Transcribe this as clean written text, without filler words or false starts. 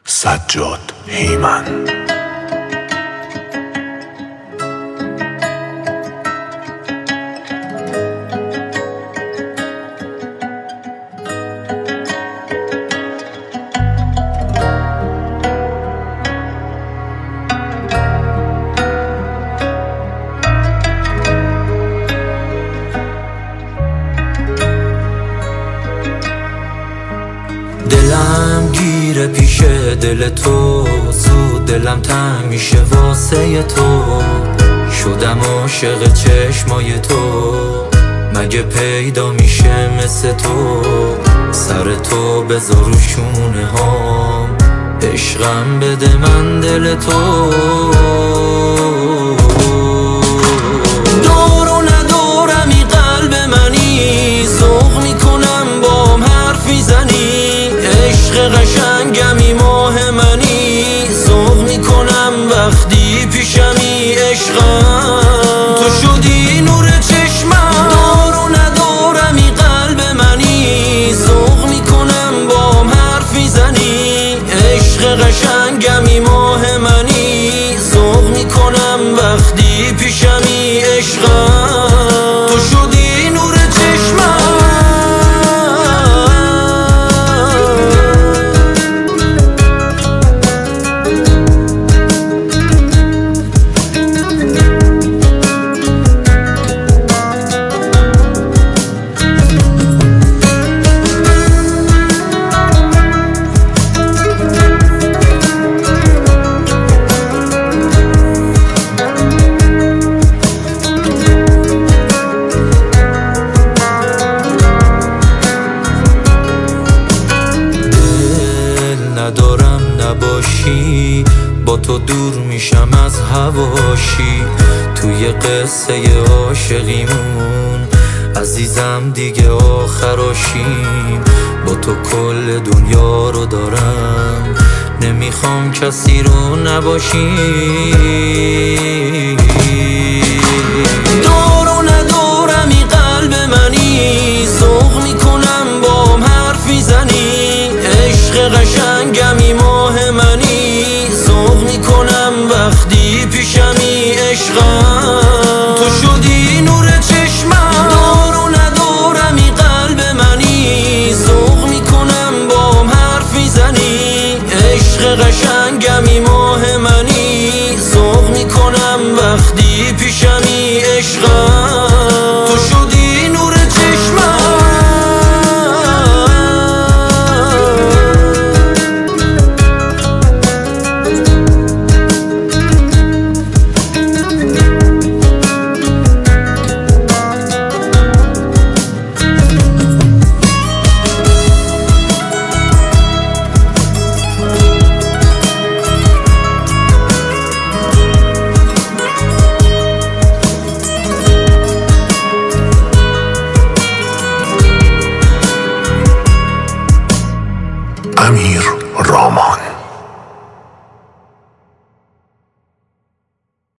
سجاد هیمن. دلم گیره پیش دل تو، زود دلم تنگ میشه واسه تو. شدم عاشق چشمای تو، مگه پیدا میشه مثل تو؟ سر تو بذار رو شونه هام، عشقم بده من دل تو. دار و ندارمی قلب منی، ذوق میکنم بام حرف میزنی. عشق قشنگمی ماه منی، ذوق میکنم وقتی پیشمی. عشقم تو شدی نور چشمم. دار و ندارمی قلب منی، ذوق میکنم بام حرف میزنی. عشق قشنگمی ماه منی، ذوق میکنم وقتی پیشمی. عشقم تو شدی نور چشمم. ندارم نباشی، با تو دور میشم از هواشی. توی قصه عاشقیمون عزیزم دیگه آخراشیم. با تو کل دنیا رو دارم، نمیخوام کسی رو نباشی. دار و ندارمی قلب منی، ذوق میکنم بام حرف میزنی. عشق قشنگمی ماه منی، ذوق میکنم وقتی پیشمی. عشقم تو شدی نور چشمم. دار و ندارمی قلب منی، ذوق میکنم بام حرف میزنی. عشق قشنگمی ماه منی، ذوق میکنم وقتی پیشمی. عشقم تو شدی نور چشمم. امیر رامان.